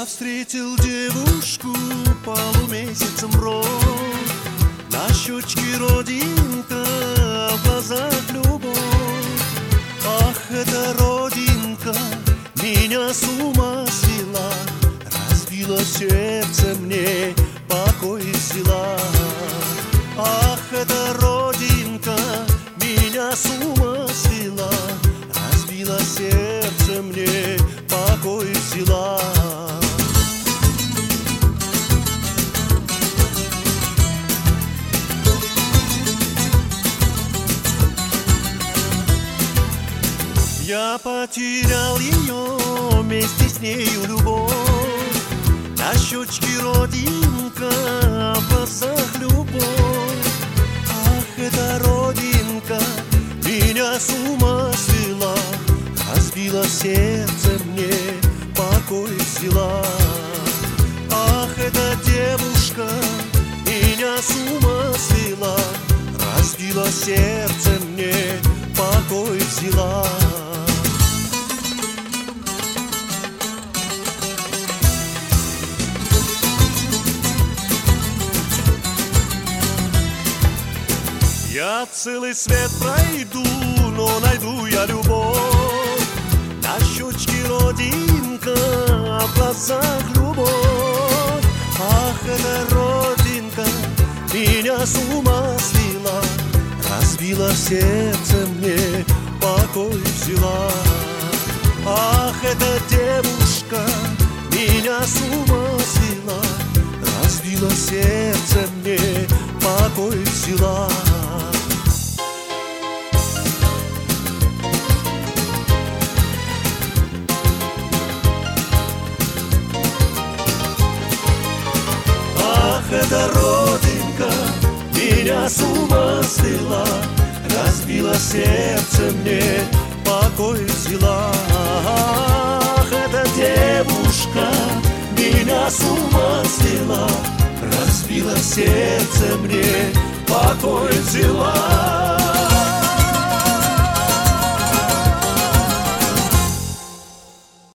встретил девушку полумесяцем род. На щечке родинка, в глазах любовь. Ах, эта родинка меня с ума свела, разбила сердце мне, покой взяла. Ах, эта родинка меня с ума свела, разбила сердце мне, покой взяла. Я потерял ее, вместе с нею любовь. На щечке родинка, в глазах любовь. Ах, эта родинка меня с ума свела, разбила сердце мне, покой взяла. Ах, эта девушка меня с ума свела, разбила сердце мне, покой взяла. Я целый свет пройду, но найду я любовь. На щечке родинка, в глазах любовь. Ах, эта родинка меня с ума свела, разбила сердце мне, покой взяла. Ах, эта девушка меня с ума свела, разбила сердце мне, покой взяла. Эта родинка меня с ума свела, разбила сердце мне, покой взяла. Ах, эта девушка меня с ума свела, разбила сердце мне, покой взяла.